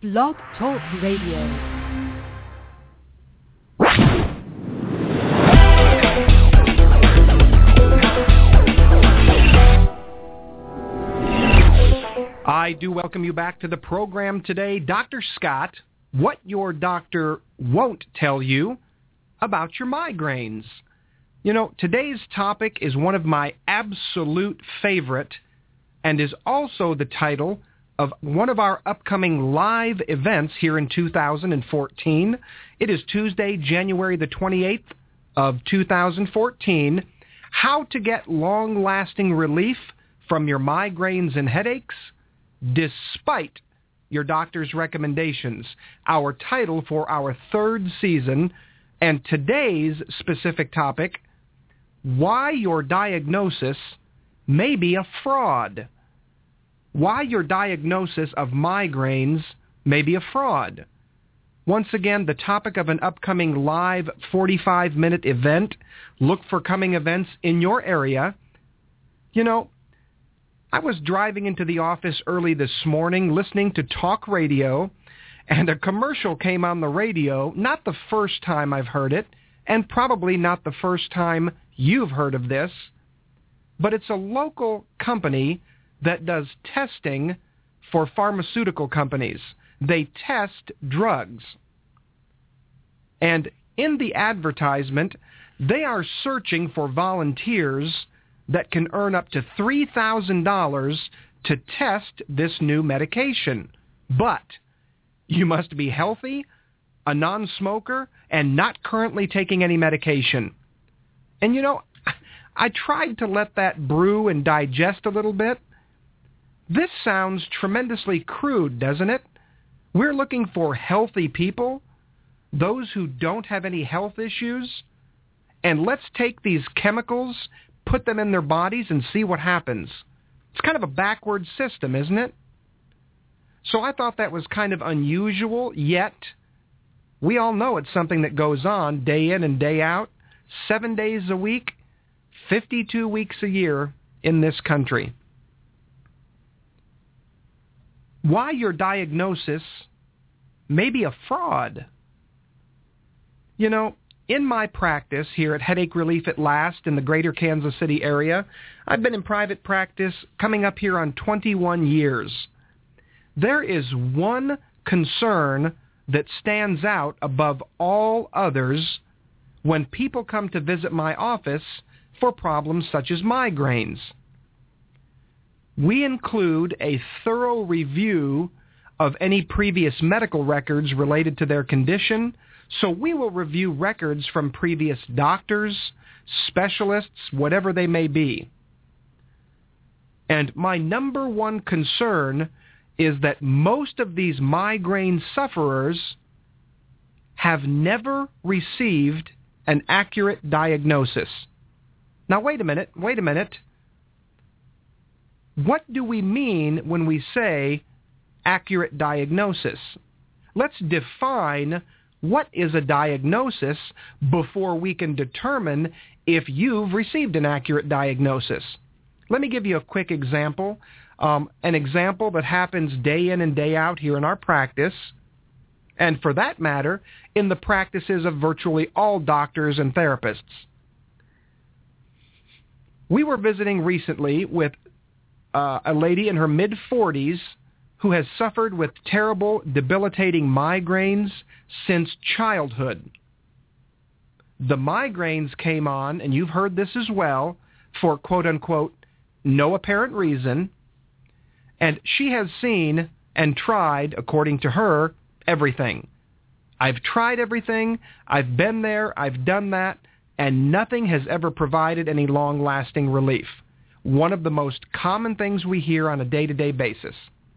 Blog Talk Radio. I do welcome you back to the program today. Dr. Scott, what your doctor won't tell you about your migraines. You know, today's topic is one of my absolute favorite and is also the title of one of our upcoming live events here in 2014. It is Tuesday, January the 28th of 2014. How to get long-lasting relief from your migraines and headaches despite your doctor's recommendations. Our title for our third season, and today's specific topic, why your diagnosis may be a fraud. Why your diagnosis of migraines may be a fraud. Once again, the topic of an upcoming live 45-minute event. Look for coming events in your area. You know, I was driving into the office early this morning listening to talk radio, and a commercial came on the radio, not the first time I've heard it, and probably not the first time you've heard of this, but it's a local company that does testing for pharmaceutical companies. They test drugs. And in the advertisement, they are searching for volunteers that can earn up to $3,000 to test this new medication. But you must be healthy, a non-smoker, and not currently taking any medication. And you know, I tried to let that brew and digest a little bit. This sounds tremendously crude, doesn't it? We're looking for healthy people, those who don't have any health issues, and let's take these chemicals, put them in their bodies, and see what happens. It's kind of a backward system, isn't it? So I thought that was kind of unusual, yet we all know it's something that goes on day in and day out, 7 days a week, 52 weeks a year in this country. Why your diagnosis may be a fraud. You know, in my practice here at Headache Relief at Last in the greater Kansas City area, I've been in private practice coming up here on 21 years. There is one concern that stands out above all others when people come to visit my office for problems such as migraines. We include a thorough review of any previous medical records related to their condition. So we will review records from previous doctors, specialists, whatever they may be. And my number one concern is that most of these migraine sufferers have never received an accurate diagnosis. Now, wait a minute. What do we mean when we say accurate diagnosis? Let's define what is a diagnosis before we can determine if you've received an accurate diagnosis. Let me give you a quick example, an example that happens day in and day out here in our practice, and for that matter, in the practices of virtually all doctors and therapists. We were visiting recently with a lady in her mid-40s who has suffered with terrible, debilitating migraines since childhood. The migraines came on, and you've heard this as well, for quote-unquote no apparent reason, and she has seen and tried, according to her, everything. I've tried everything, I've been there, I've done that, and nothing has ever provided any long-lasting relief. One of the most common things we hear on a day-to-day basis.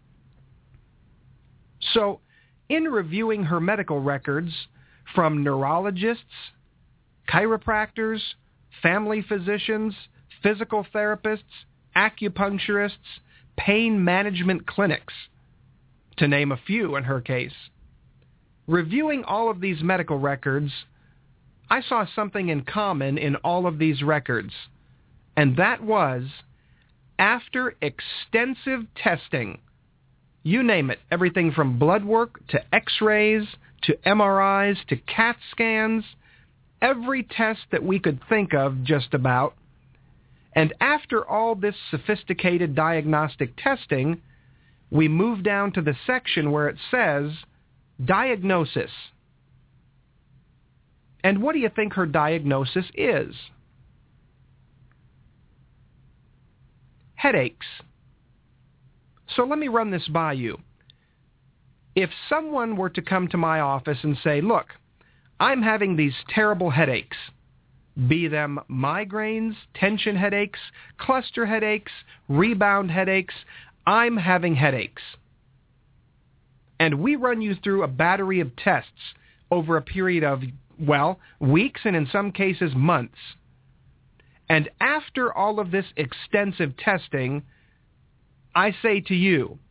So, in reviewing her medical records from neurologists, chiropractors, family physicians, physical therapists, acupuncturists, pain management clinics, to name a few in her case, reviewing all of these medical records, I saw something in common in all of these records, and that was, after extensive testing You name it, everything from blood work to x-rays to MRIs to CAT scans, every test that we could think of just about. And after all this sophisticated diagnostic testing, we move down to the section where it says diagnosis. And what do you think her diagnosis is? Headaches. So let me run this by you. If someone were to come to my office and say, look, I'm having these terrible headaches, be them migraines, tension headaches, cluster headaches, rebound headaches, I'm having headaches. And we run you through a battery of tests over a period of, weeks and in some cases months. And after all of this extensive testing, I say to you,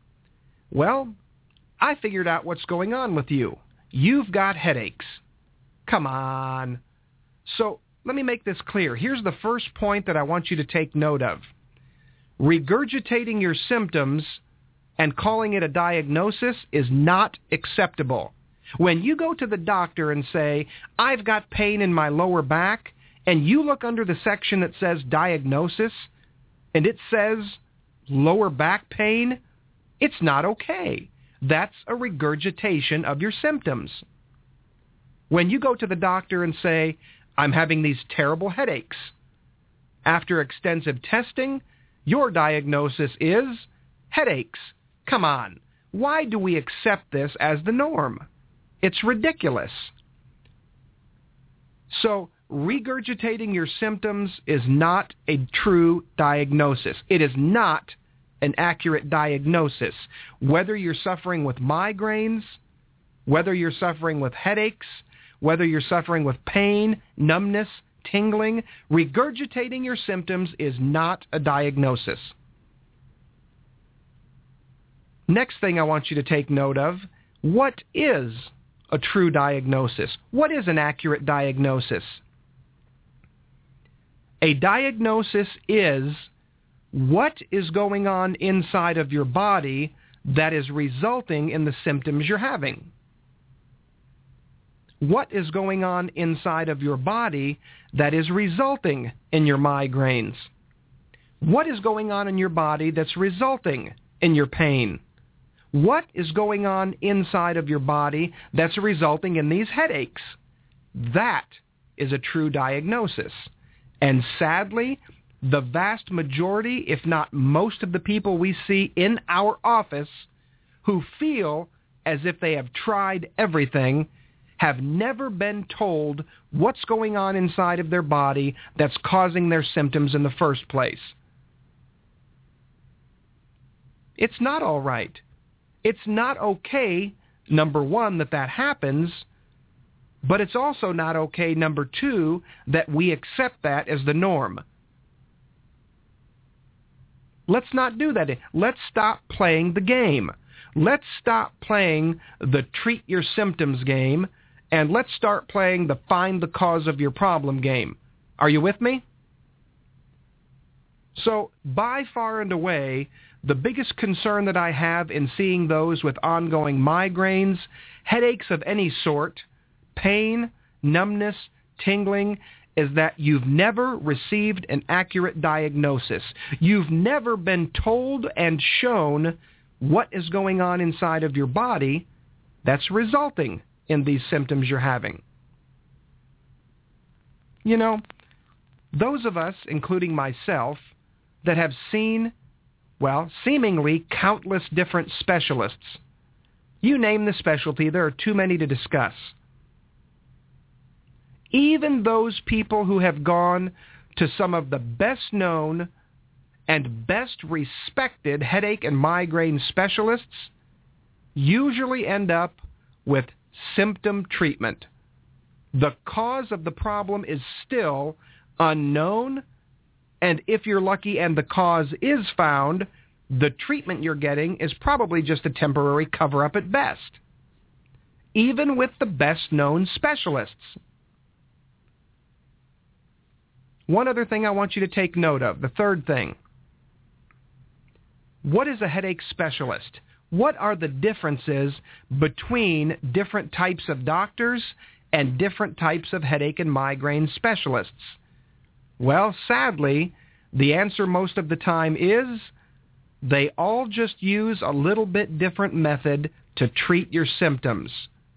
I figured out what's going on with you. You've got headaches. Come on. So let me make this clear. Here's the first point that I want you to take note of. Regurgitating your symptoms and calling it a diagnosis is not acceptable. When you go to the doctor and say, I've got pain in my lower back, and you look under the section that says diagnosis, and it says lower back pain, it's not okay. That's a regurgitation of your symptoms. When you go to the doctor and say, I'm having these terrible headaches, after extensive testing, your diagnosis is headaches. Come on. Why do we accept this as the norm? It's ridiculous. So, regurgitating your symptoms is not a true diagnosis. It is not an accurate diagnosis. Whether you're suffering with migraines, whether you're suffering with headaches, whether you're suffering with pain, numbness, tingling, regurgitating your symptoms is not a diagnosis. Next thing I want you to take note of, what is a true diagnosis? What is an accurate diagnosis? A diagnosis is what is going on inside of your body that is resulting in the symptoms you're having. What is going on inside of your body that is resulting in your migraines? What is going on in your body that's resulting in your pain? What is going on inside of your body that's resulting in these headaches? That is a true diagnosis. And sadly, the vast majority, if not most of the people we see in our office who feel as if they have tried everything have never been told what's going on inside of their body that's causing their symptoms in the first place. It's not all right. It's not okay, number one, that happens, but it's also not okay, number two, that we accept that as the norm. Let's not do that. Let's stop playing the game. Let's stop playing the treat your symptoms game, and let's start playing the find the cause of your problem game. Are you with me? So, by far and away, the biggest concern that I have in seeing those with ongoing migraines, headaches of any sort, pain, numbness, tingling, is that you've never received an accurate diagnosis. You've never been told and shown what is going on inside of your body that's resulting in these symptoms you're having. You know, those of us, including myself, that have seen, seemingly countless different specialists. You name the specialty, there are too many to discuss. Even those people who have gone to some of the best known and best respected headache and migraine specialists usually end up with symptom treatment. The cause of the problem is still unknown, and if you're lucky and the cause is found, the treatment you're getting is probably just a temporary cover-up at best, even with the best-known specialists. One other thing I want you to take note of, the third thing. What is a headache specialist? What are the differences between different types of doctors and different types of headache and migraine specialists? Well, sadly, the answer most of the time is they all just use a little bit different method to treat your symptoms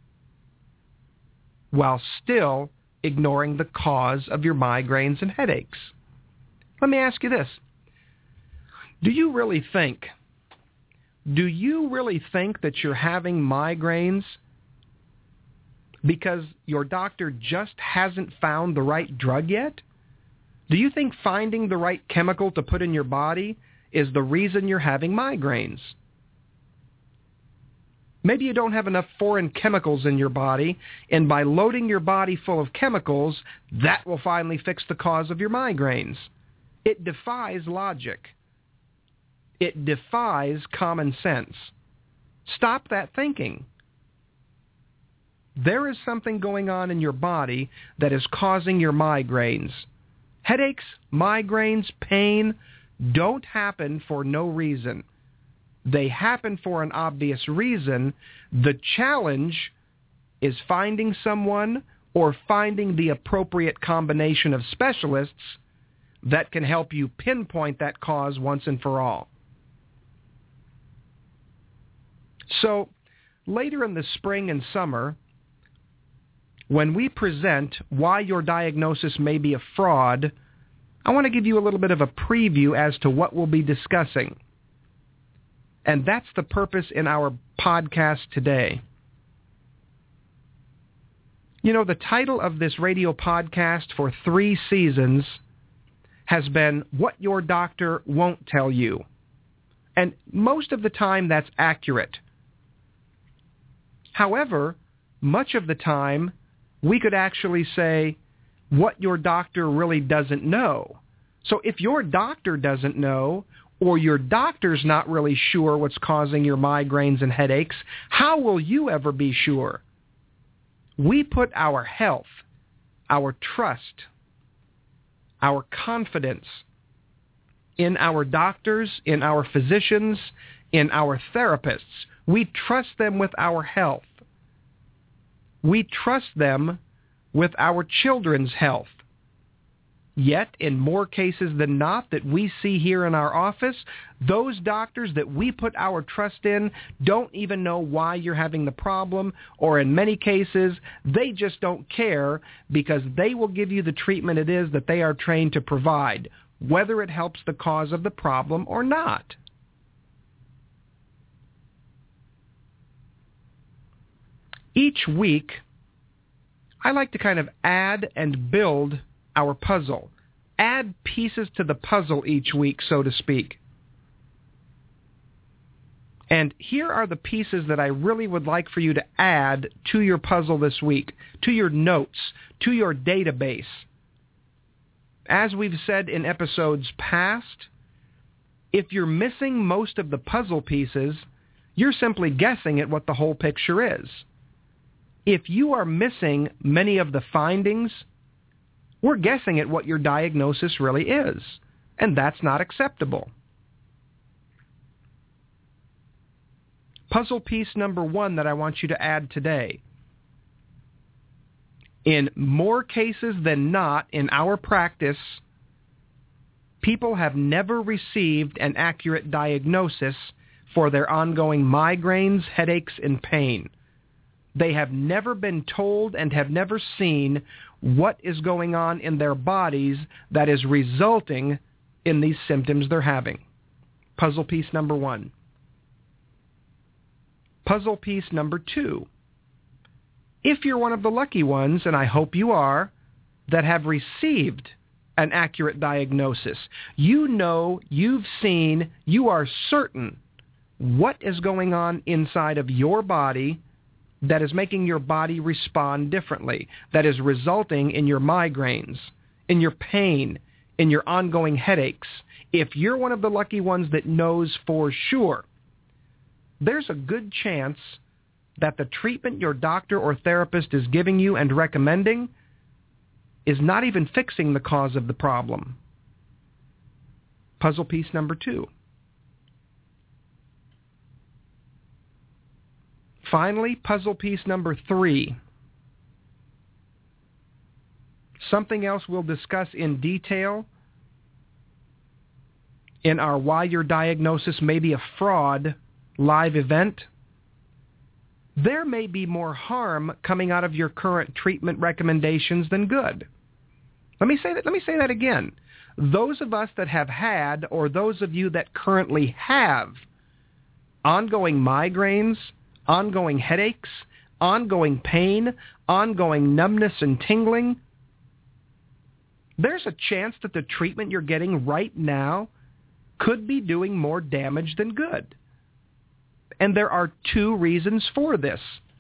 while still ignoring the cause of your migraines and headaches. Let me ask you this. Do you really think that you're having migraines because your doctor just hasn't found the right drug yet? Do you think finding the right chemical to put in your body is the reason you're having migraines? Maybe you don't have enough foreign chemicals in your body, and by loading your body full of chemicals, that will finally fix the cause of your migraines. It defies logic. It defies common sense. Stop that thinking. There is something going on in your body that is causing your migraines. Headaches, migraines, pain don't happen for no reason. They happen for an obvious reason. The challenge is finding someone or finding the appropriate combination of specialists that can help you pinpoint that cause once and for all. So, later in the spring and summer, when we present why your diagnosis may be a fraud, I want to give you a little bit of a preview as to what we'll be discussing. And that's the purpose in our podcast today. You know, the title of this radio podcast for 3 seasons has been What Your Doctor Won't Tell You. And most of the time that's accurate. However, much of the time we could actually say what your doctor really doesn't know. So if your doctor doesn't know, or your doctor's not really sure what's causing your migraines and headaches, how will you ever be sure? We put our health, our trust, our confidence in our doctors, in our physicians, in our therapists. We trust them with our health. We trust them with our children's health. Yet, in more cases than not that we see here in our office, those doctors that we put our trust in don't even know why you're having the problem, or in many cases, they just don't care because they will give you the treatment it is that they are trained to provide, whether it helps the cause of the problem or not. Each week, I like to kind of add and build our puzzle. Add pieces to the puzzle each week, so to speak. And here are the pieces that I really would like for you to add to your puzzle this week, to your notes, to your database. As we've said in episodes past, if you're missing most of the puzzle pieces, you're simply guessing at what the whole picture is. If you are missing many of the findings, we're guessing at what your diagnosis really is, and that's not acceptable. Puzzle piece number 1 that I want you to add today. In more cases than not in our practice, people have never received an accurate diagnosis for their ongoing migraines, headaches, and pain. They have never been told and have never seen what is going on in their bodies that is resulting in these symptoms they're having. Puzzle piece number 1. Puzzle piece number 2. If you're one of the lucky ones, and I hope you are, that have received an accurate diagnosis, you know, you've seen, you are certain what is going on inside of your body that is making your body respond differently, that is resulting in your migraines, in your pain, in your ongoing headaches. If you're one of the lucky ones that knows for sure, there's a good chance that the treatment your doctor or therapist is giving you and recommending is not even fixing the cause of the problem. Puzzle piece number 2. Finally, puzzle piece number 3. Something else we'll discuss in detail in our Why Your Diagnosis May Be a Fraud live event. There may be more harm coming out of your current treatment recommendations than good. Let me say that again. Those of us that have had, or those of you that currently have, ongoing migraines, ongoing headaches, ongoing pain, ongoing numbness and tingling, there's a chance that the treatment you're getting right now could be doing more damage than good. And there are 2 reasons for this.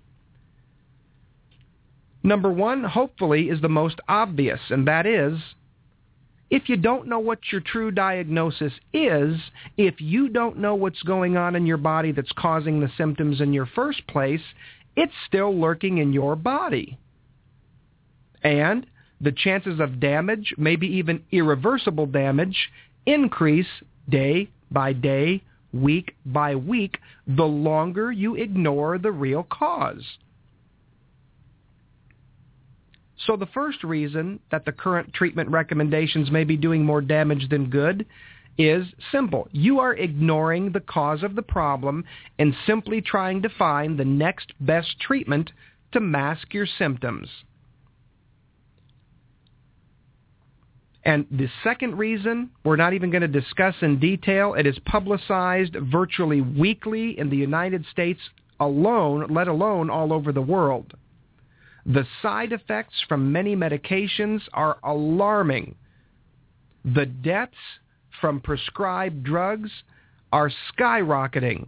Number 1, hopefully, is the most obvious, and that is, if you don't know what your true diagnosis is, if you don't know what's going on in your body that's causing the symptoms in your first place, it's still lurking in your body. And the chances of damage, maybe even irreversible damage, increase day by day, week by week, the longer you ignore the real cause. So the first reason that the current treatment recommendations may be doing more damage than good is simple. You are ignoring the cause of the problem and simply trying to find the next best treatment to mask your symptoms. And the second reason, we're not even going to discuss in detail. It is publicized virtually weekly in the United States alone, let alone all over the world. The side effects from many medications are alarming. The deaths from prescribed drugs are skyrocketing.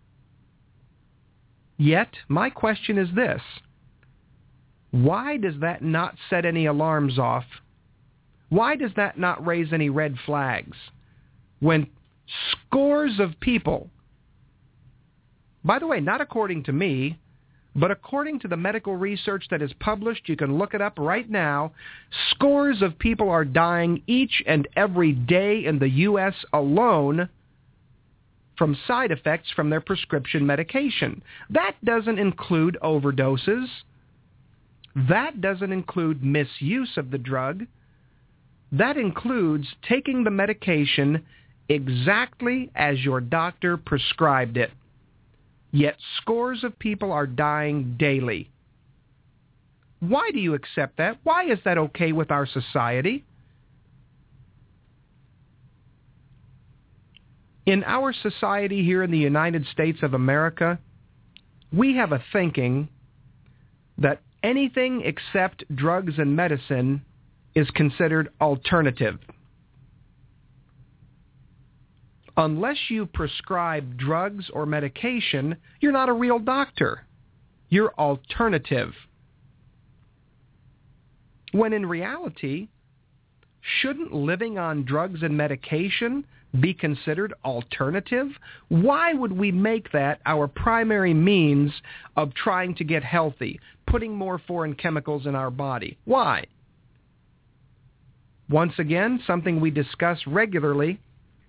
Yet, my question is this: why does that not set any alarms off? Why does that not raise any red flags when scores of people, by the way, not according to me, but according to the medical research that is published, you can look it up right now, scores of people are dying each and every day in the U.S. alone from side effects from their prescription medication. That doesn't include overdoses. That doesn't include misuse of the drug. That includes taking the medication exactly as your doctor prescribed it. Yet scores of people are dying daily. Why do you accept that? Why is that okay with our society? In our society here in the United States of America, we have a thinking that anything except drugs and medicine is considered alternative. Unless you prescribe drugs or medication, you're not a real doctor. You're alternative. When in reality, shouldn't living on drugs and medication be considered alternative? Why would we make that our primary means of trying to get healthy, putting more foreign chemicals in our body? Why? Once again, something we discuss regularly.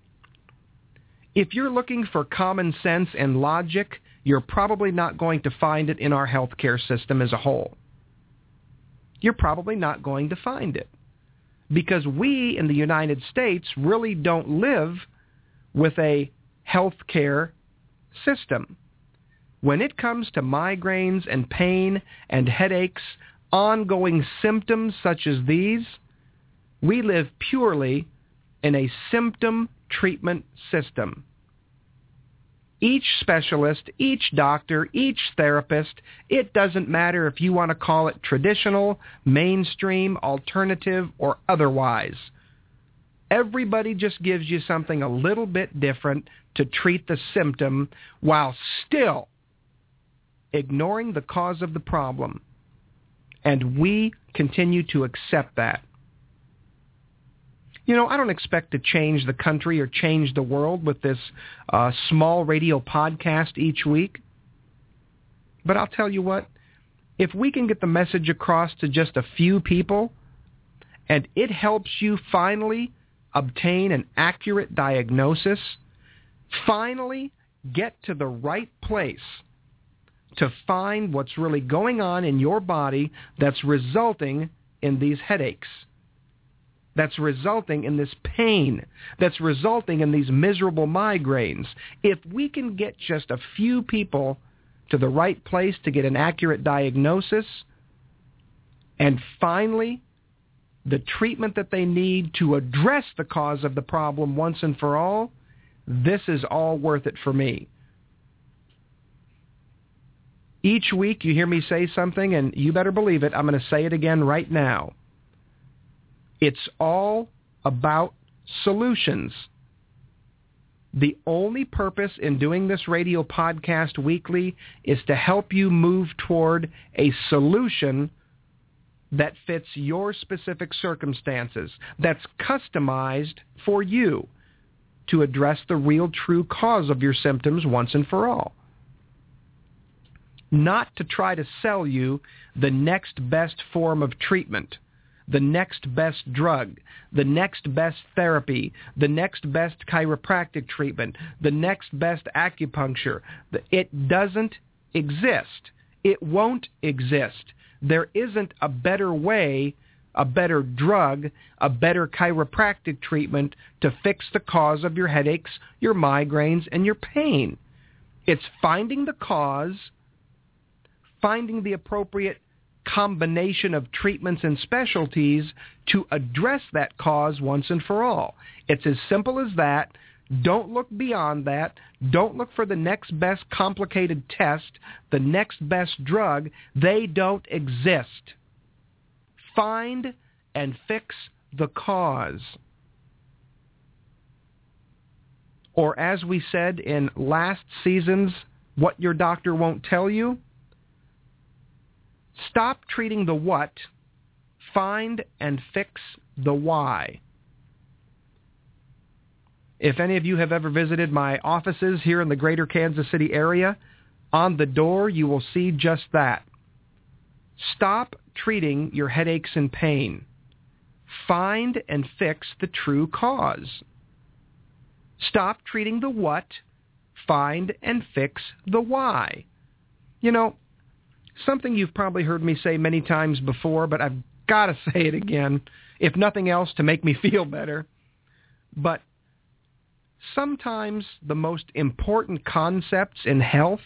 If you're looking for common sense and logic, you're probably not going to find it in our healthcare system as a whole. You're probably not going to find it. Because we in the United States really don't live with a healthcare system. When it comes to migraines and pain and headaches, ongoing symptoms such as these, we live purely in a symptom treatment system. Each specialist, each doctor, each therapist, it doesn't matter if you want to call it traditional, mainstream, alternative, or otherwise. Everybody just gives you something a little bit different to treat the symptom while still ignoring the cause of the problem. And we continue to accept that. You know, I don't expect to change the country or change the world with this small radio podcast each week. But I'll tell you what, if we can get the message across to just a few people, and it helps you finally obtain an accurate diagnosis, finally get to the right place to find what's really going on in your body that's resulting in these headaches, that's resulting in this pain, that's resulting in these miserable migraines. If we can get just a few people to the right place to get an accurate diagnosis, and finally the treatment that they need to address the cause of the problem once and for all, this is all worth it for me. Each week you hear me say something, and you better believe it, I'm going to say it again right now. It's all about solutions. The only purpose in doing this radio podcast weekly is to help you move toward a solution that fits your specific circumstances, that's customized for you to address the real true cause of your symptoms once and for all. Not to try to sell you the next best form of treatment, the next best drug, the next best therapy, the next best chiropractic treatment, the next best acupuncture. It doesn't exist. It won't exist. There isn't a better way, a better drug, a better chiropractic treatment to fix the cause of your headaches, your migraines, and your pain. It's finding the cause, finding the appropriate combination of treatments and specialties to address that cause once and for all. It's as simple as that. Don't look beyond that. Don't look for the next best complicated test, the next best drug. They don't exist. Find and fix the cause. Or as we said in last season's What Your Doctor Won't Tell You, stop treating the what, find and fix the why. If any of you have ever visited my offices here in the greater Kansas City area, on the door you will see just that. Stop treating your headaches and pain. Find and fix the true cause. Stop treating the what, find and fix the why. You know, something you've probably heard me say many times before, but I've got to say it again, if nothing else to make me feel better. But sometimes the most important concepts in health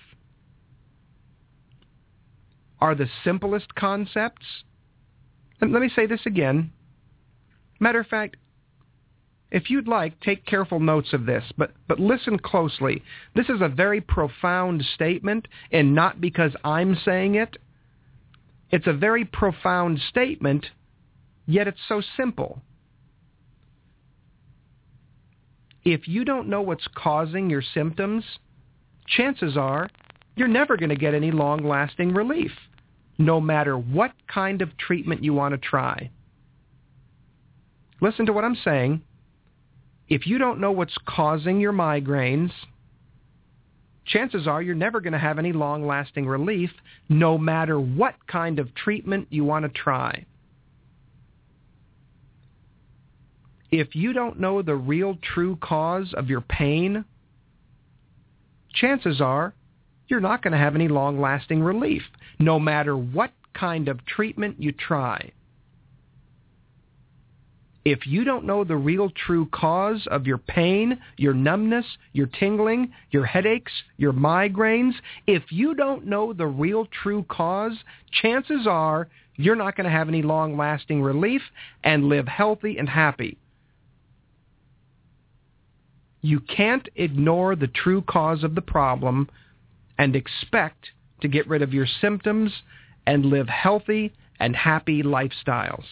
are the simplest concepts. And let me say this again. Matter of fact, if you'd like, take careful notes of this, but listen closely. This is a very profound statement, and not because I'm saying it. It's a very profound statement, yet it's so simple. If you don't know what's causing your symptoms, chances are you're never going to get any long-lasting relief, no matter what kind of treatment you want to try. Listen to what I'm saying. If you don't know what's causing your migraines, chances are you're never going to have any long-lasting relief, no matter what kind of treatment you want to try. If you don't know the real true cause of your pain, chances are you're not going to have any long-lasting relief, no matter what kind of treatment you try. If you don't know the real true cause of your pain, your numbness, your tingling, your headaches, your migraines, if you don't know the real true cause, chances are you're not going to have any long-lasting relief and live healthy and happy. You can't ignore the true cause of the problem and expect to get rid of your symptoms and live healthy and happy lifestyles.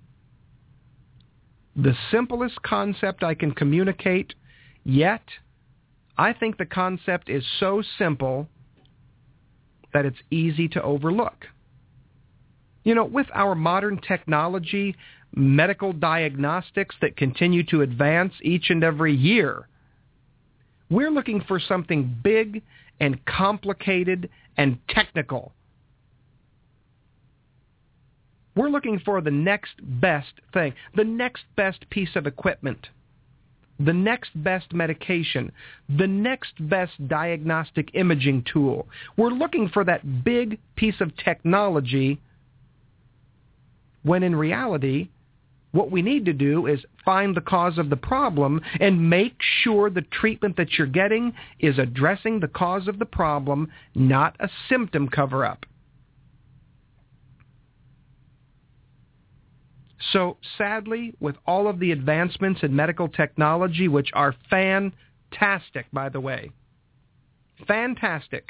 The simplest concept I can communicate, yet I think the concept is so simple that it's easy to overlook. You know, with our modern technology, medical diagnostics that continue to advance each and every year, we're looking for something big and complicated and technical. We're looking for the next best thing, the next best piece of equipment, the next best medication, the next best diagnostic imaging tool. We're looking for that big piece of technology when in reality, what we need to do is find the cause of the problem and make sure the treatment that you're getting is addressing the cause of the problem, not a symptom cover-up. So sadly, with all of the advancements in medical technology, which are fantastic, by the way, fantastic.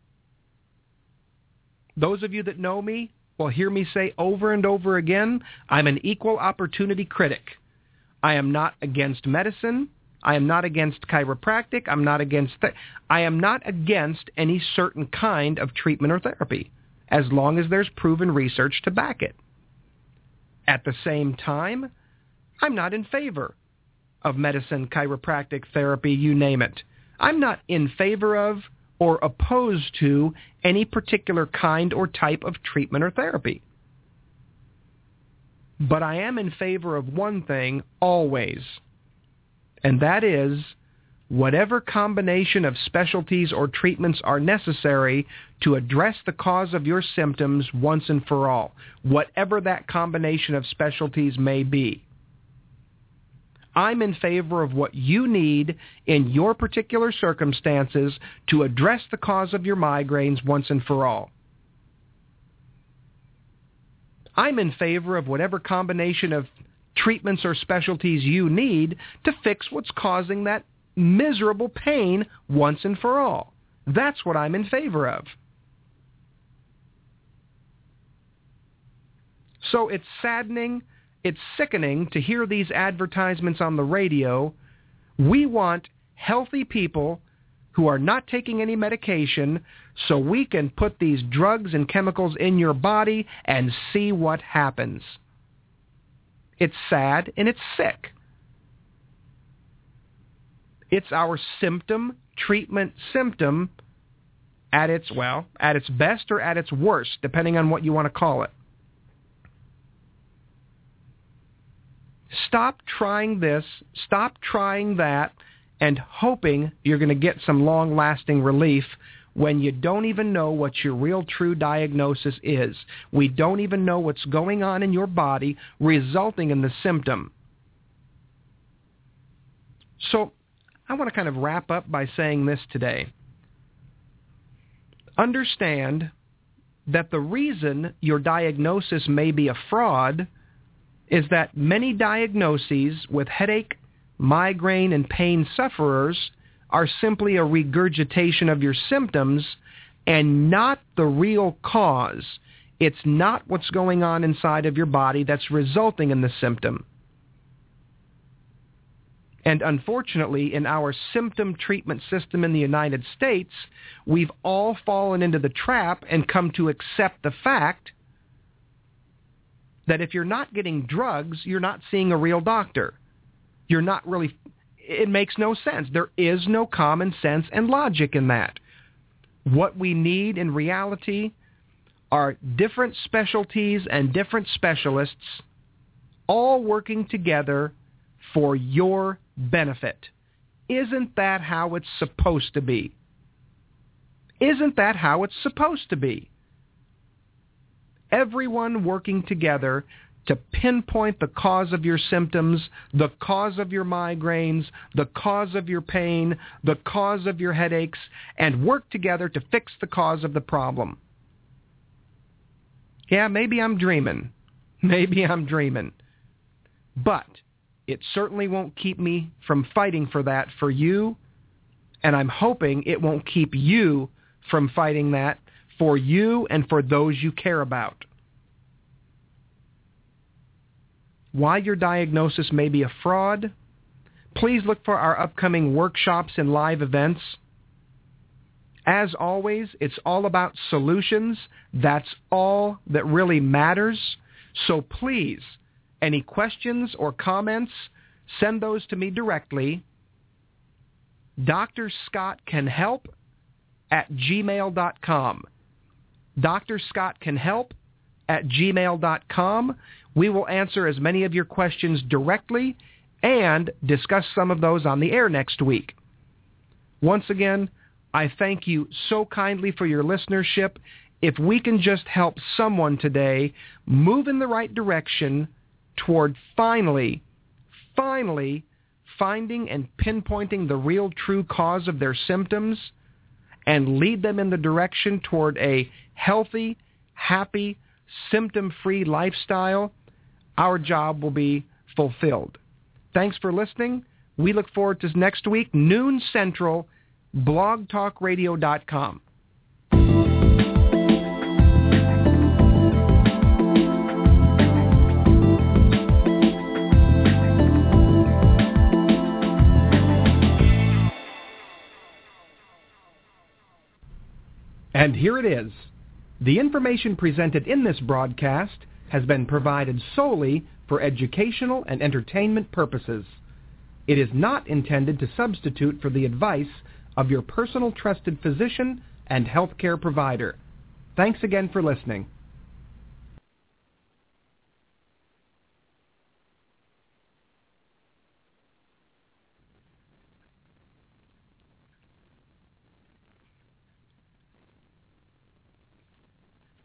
Those of you that know me will hear me say over and over again, I'm an equal opportunity critic. I am not against medicine. I am not against chiropractic. I am not against any certain kind of treatment or therapy, as long as there's proven research to back it. At the same time, I'm not in favor of medicine, chiropractic, therapy, you name it. I'm not in favor of or opposed to any particular kind or type of treatment or therapy. But I am in favor of one thing always, and that is whatever combination of specialties or treatments are necessary to address the cause of your symptoms once and for all, whatever that combination of specialties may be. I'm in favor of what you need in your particular circumstances to address the cause of your migraines once and for all. I'm in favor of whatever combination of treatments or specialties you need to fix what's causing that miserable pain once and for all. That's what I'm in favor of. So it's saddening, it's sickening to hear these advertisements on the radio. We want healthy people who are not taking any medication so we can put these drugs and chemicals in your body and see what happens. It's sad and it's sick. It's our treatment symptom at its best or at its worst, depending on what you want to call it. Stop trying this, stop trying that, and hoping you're going to get some long-lasting relief when you don't even know what your real true diagnosis is. We don't even know what's going on in your body resulting in the symptom. So I want to kind of wrap up by saying this today. Understand that the reason your diagnosis may be a fraud is that many diagnoses with headache, migraine, and pain sufferers are simply a regurgitation of your symptoms and not the real cause. It's not what's going on inside of your body that's resulting in the symptom. And unfortunately, in our symptom treatment system in the United States, we've all fallen into the trap and come to accept the fact that if you're not getting drugs, you're not seeing a real doctor. You're not really, it makes no sense. There is no common sense and logic in that. What we need in reality are different specialties and different specialists all working together for your benefit. Isn't that how it's supposed to be? Isn't that how it's supposed to be? Everyone working together to pinpoint the cause of your symptoms, the cause of your migraines, the cause of your pain, the cause of your headaches, and work together to fix the cause of the problem. Yeah, maybe I'm dreaming. But it certainly won't keep me from fighting for that for you, and I'm hoping it won't keep you from fighting that for you and for those you care about. Why your diagnosis may be a fraud, please look for our upcoming workshops and live events. As always, it's all about solutions. That's all that really matters. So please, any questions or comments, send those to me directly. drscottcanhelp@gmail.com. drscottcanhelp@gmail.com. We will answer as many of your questions directly and discuss some of those on the air next week. Once again, I thank you so kindly for your listenership. If we can just help someone today move in the right direction toward finally finding and pinpointing the real true cause of their symptoms and lead them in the direction toward a healthy, happy, symptom-free lifestyle, our job will be fulfilled. Thanks for listening. We look forward to next week, noon Central, blogtalkradio.com. And here it is. The information presented in this broadcast has been provided solely for educational and entertainment purposes. It is not intended to substitute for the advice of your personal trusted physician and healthcare provider. Thanks again for listening.